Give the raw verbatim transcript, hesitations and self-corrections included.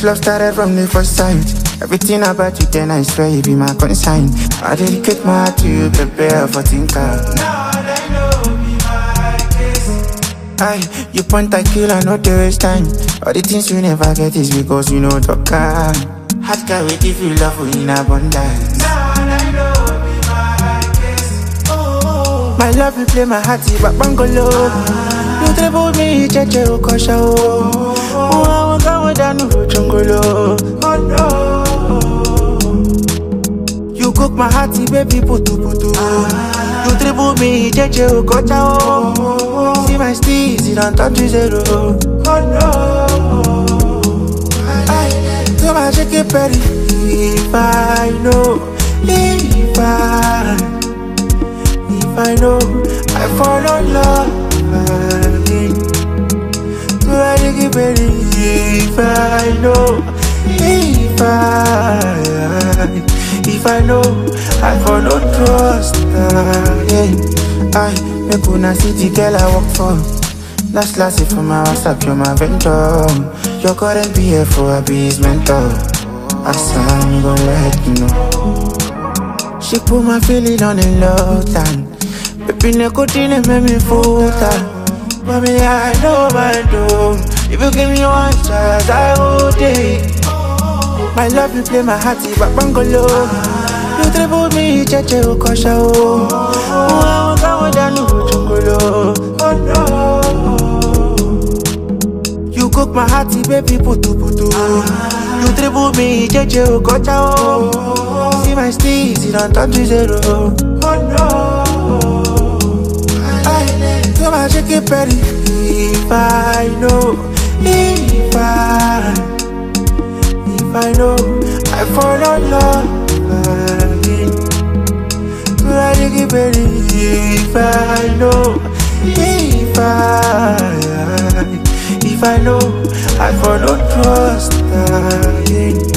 This love started from the first sight. Everything about you then I swear you be my consign. I dedicate my heart to you, prepare for thinker. Now I know be my case. Aye, you point I kill, I know the waste time. All the things you never get is because you know talk can. Hard guy wait if you love in abundance. Now I know be my case. Oh, my love you play my heart, but bungalow. Ah, you trouble me, cheche ukosha oh. Oh, I won't go down to jungle. Oh no. You cook my hearty, baby, putu putu. Ah, you dribble me, jeje ukocha oh. Oh, see my steez, it don't touch zero. Oh no. So I shake it petty. If I know, if I, if I know, I fall in love again. So I shake it petty. If I know, if I. If I know, I follow trust again. I make una city girl I work for. Last last if for my WhatsApp, you're my venture. Your current P F O, I be his mentor. I'm gonna let you know. She put my feeling on a lockdown. Baby, nicotine make me full time. But me, I know my doom. If you give me one chance, I will take. My love, you play my hearty, but bungalow. You dribble me, cheche ukosha oh. Oh, I won't go down to jungle. Oh no. You cook my hearty, baby, putu putu. You dribble me, cheche ukosha oh. See my steez, it don't touch zero. Oh no. I so I shake it petty. If I know, if I. If I know, I fall in love again. I dig it better. If I know, if I, if I know, I follow trust again.